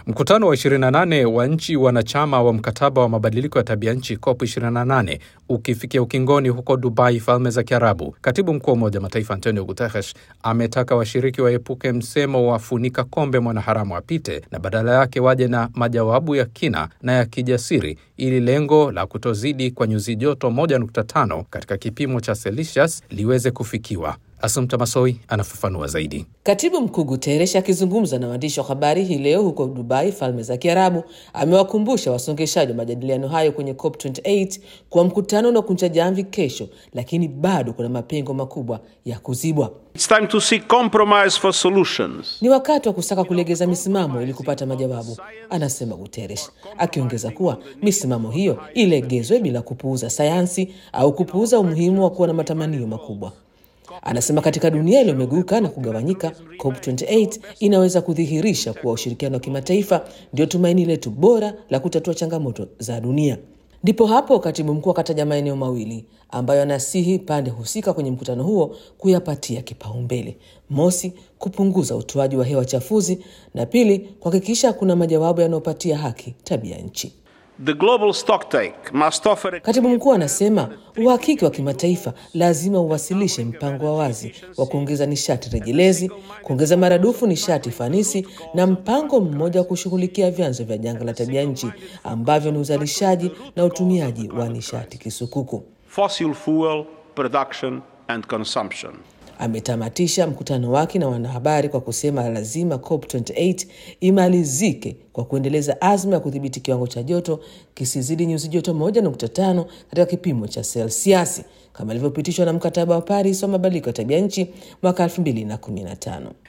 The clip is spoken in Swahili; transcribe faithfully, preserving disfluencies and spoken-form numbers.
Mkutano wa ishirini na nane wa nchi wanachama wa mkataba wa mabadiliko ya tabia nchi COP ishirini na nane ukifikia ukingoni huko Dubai, Falme za Kiarabu. Katibu mkuu wa Umoja wa Mataifa Antonio Guterres ametaka washiriki waepuke msemo wa funika kombe mwanaharamu apite na badala yake waje na majawabu ya kina na ya kijasiri ili lengo la kutozidi kwa nyuzi joto moja nukta tano katika kipimo cha Celsius liweze kufikiwa. Assumpta Massoi anafafanua zaidi. Katibu mkuu Guterres akizungumza na waandishi wa habari hii leo huko Dubai, Falme za Kiarabu, amewakumbusha wasongeshaji wa majadiliano hayo kwenye COP ishirini na nane kwa mkutano na kunja jamvi kesho, lakini bado kuna mapengo makubwa ya kuzibwa. It's time to seek compromise for solutions. Ni wakati wa kusaka kulegeza misimamo ili kupata majawabu, anasema Guterres, akiongeza kuwa misimamo hiyo ilegezwe bila kupuuza sayansi au kupuuza umuhimu wa kuwa na matamanio makubwa. Anasema katika dunia iliyomeguka na kugawanyika, COP ishirini na nane inaweza kudhihirisha kuwa ushirikiano wa kimataifa ndio tumaini letu bora la kutatua changamoto za dunia. Ndipo hapo katibu mkuu akataja maeneo mawili ambayo anasihi pande husika kwenye mkutano huo kuyapatia kipaumbele. Mosi, kupunguza utoaji wa hewa chafuzi, na pili, kuhakikisha kuna majawabu yanayopatia haki tabia nchi. The global stocktake must offer... Katibu mkuu anasema uhakiki wa kimataifa lazima uwasilishe mpango wa wazi wa kuongeza nishati rejelezi, kuongeza maradufu nishati fanisi na mpango mmoja wa kushughulikia vyanzo vya janga la tabia nchi ambavyo ni uzalishaji na utumiaji wa nishati kisukuku. Fossil fuel production and consumption. Ametamatisha mkutano wake na wanahabari kwa kusema lazima COP ishirini na nane imalizike kwa kuendeleza azma ya kudhibiti kiwango cha joto kisizidi nyuzi joto moja nukta tano katika kipimo cha Celsius kama ilivyopitishwa na mkataba wa Paris wa mabadiliko ya tabia nchi mwaka elfu mbili na kumi na tano.